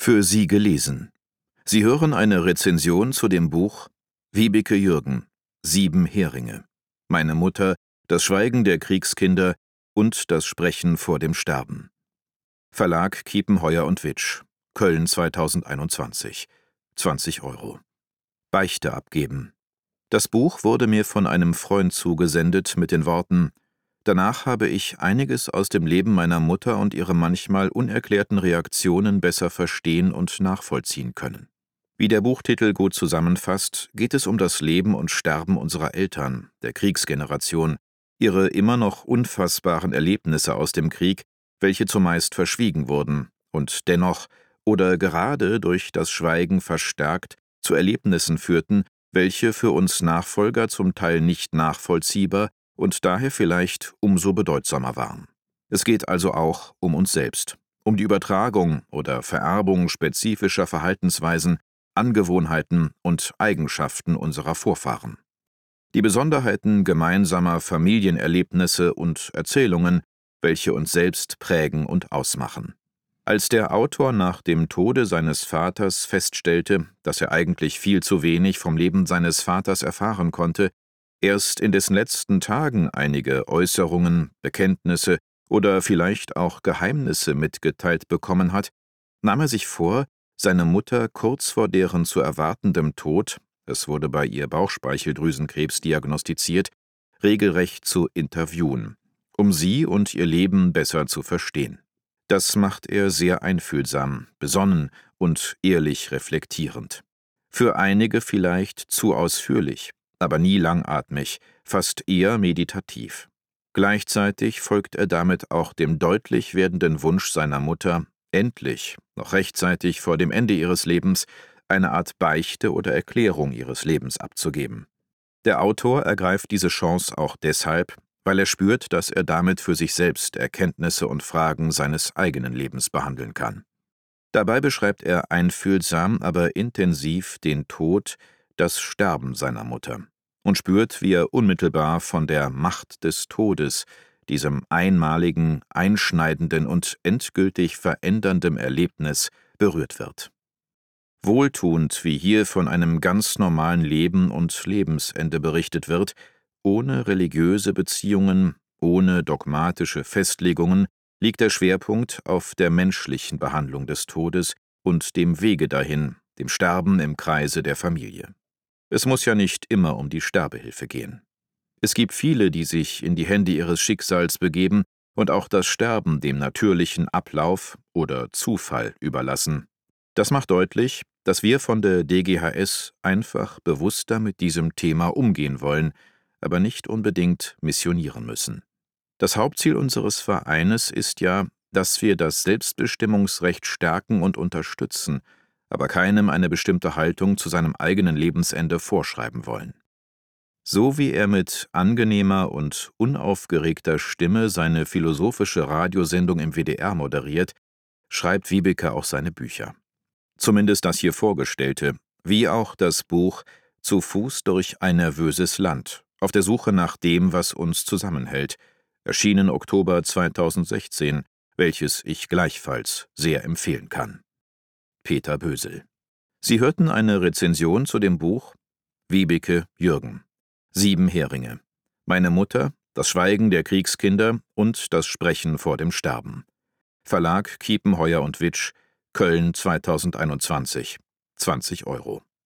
Für Sie gelesen. Sie hören eine Rezension zu dem Buch Vibeke Jürgen, 7 Heringe. Meine Mutter, das Schweigen der Kriegskinder und das Sprechen vor dem Sterben. Verlag Kiepenheuer und Witsch, Köln 2021. 20 Euro. Beichte abgeben. Das Buch wurde mir von einem Freund zugesendet mit den Worten: Danach habe ich einiges aus dem Leben meiner Mutter und ihre manchmal unerklärten Reaktionen besser verstehen und nachvollziehen können. Wie der Buchtitel gut zusammenfasst, geht es um das Leben und Sterben unserer Eltern, der Kriegsgeneration, ihre immer noch unfassbaren Erlebnisse aus dem Krieg, welche zumeist verschwiegen wurden und dennoch oder gerade durch das Schweigen verstärkt zu Erlebnissen führten, welche für uns Nachfolger zum Teil nicht nachvollziehbar und daher vielleicht umso bedeutsamer waren. Es geht also auch um uns selbst, um die Übertragung oder Vererbung spezifischer Verhaltensweisen, Angewohnheiten und Eigenschaften unserer Vorfahren. Die Besonderheiten gemeinsamer Familienerlebnisse und Erzählungen, welche uns selbst prägen und ausmachen. Als der Autor nach dem Tode seines Vaters feststellte, dass er eigentlich viel zu wenig vom Leben seines Vaters erfahren konnte, erst in dessen letzten Tagen einige Äußerungen, Bekenntnisse oder vielleicht auch Geheimnisse mitgeteilt bekommen hat, nahm er sich vor, seine Mutter kurz vor deren zu erwartendem Tod, es wurde bei ihr Bauchspeicheldrüsenkrebs diagnostiziert, regelrecht zu interviewen, um sie und ihr Leben besser zu verstehen. Das macht er sehr einfühlsam, besonnen und ehrlich reflektierend. Für einige vielleicht zu ausführlich, aber nie langatmig, fast eher meditativ. Gleichzeitig folgt er damit auch dem deutlich werdenden Wunsch seiner Mutter, endlich, noch rechtzeitig vor dem Ende ihres Lebens, eine Art Beichte oder Erklärung ihres Lebens abzugeben. Der Autor ergreift diese Chance auch deshalb, weil er spürt, dass er damit für sich selbst Erkenntnisse und Fragen seines eigenen Lebens behandeln kann. Dabei beschreibt er einfühlsam, aber intensiv den Tod, das Sterben seiner Mutter und spürt, wie er unmittelbar von der Macht des Todes, diesem einmaligen, einschneidenden und endgültig verändernden Erlebnis, berührt wird. Wohltuend, wie hier von einem ganz normalen Leben und Lebensende berichtet wird, ohne religiöse Beziehungen, ohne dogmatische Festlegungen, liegt der Schwerpunkt auf der menschlichen Behandlung des Todes und dem Wege dahin, dem Sterben im Kreise der Familie. Es muss ja nicht immer um die Sterbehilfe gehen. Es gibt viele, die sich in die Hände ihres Schicksals begeben und auch das Sterben dem natürlichen Ablauf oder Zufall überlassen. Das macht deutlich, dass wir von der DGHS einfach bewusster mit diesem Thema umgehen wollen, aber nicht unbedingt missionieren müssen. Das Hauptziel unseres Vereines ist ja, dass wir das Selbstbestimmungsrecht stärken und unterstützen, aber keinem eine bestimmte Haltung zu seinem eigenen Lebensende vorschreiben wollen. So wie er mit angenehmer und unaufgeregter Stimme seine philosophische Radiosendung im WDR moderiert, schreibt Vibeke auch seine Bücher. Zumindest das hier vorgestellte, wie auch das Buch Zu Fuß durch ein nervöses Land, auf der Suche nach dem, was uns zusammenhält, erschienen Oktober 2016, welches ich gleichfalls sehr empfehlen kann. Peter Bösel. Sie hörten eine Rezension zu dem Buch Vibeke Jürgen, 7 Heringe. Meine Mutter, das Schweigen der Kriegskinder und das Sprechen vor dem Sterben. Verlag Kiepenheuer und Witsch, Köln 2021. 20 Euro.